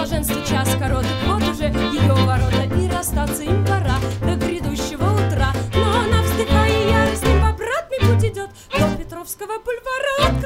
блаженства час короткий, вот уже ее ворота, и расстаться им пора до грядущего утра. Но она, вздыхая яростным, в обратный путь идет до Петровского бульвара.